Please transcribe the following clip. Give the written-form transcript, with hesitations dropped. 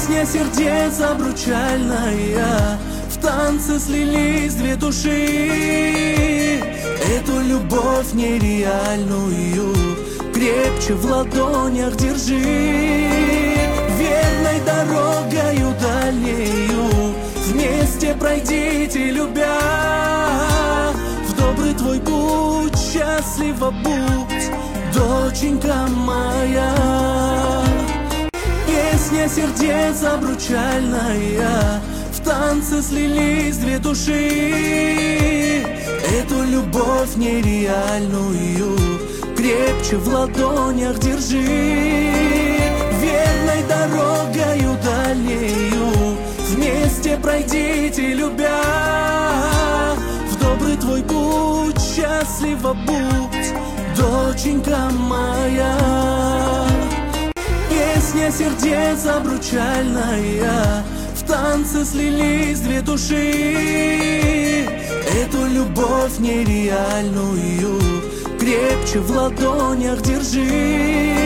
Песня сердец обручальная, в танце слились две души. Эту любовь нереальную крепче в ладонях держи. Верной дорогою дальнею вместе пройдите, любя. В добрый твой путь счастливо будь, доченька моя. Песня сердец обручальная, в танце слились две души. Эту любовь нереальную крепче в ладонях держи. Верной дорогою дальнею вместе пройдите, любя. В добрый твой путь счастливо будь, доченька моя. Песня сердец обручальная, в танце слились две души. Эту любовь нереальную крепче в ладонях держи.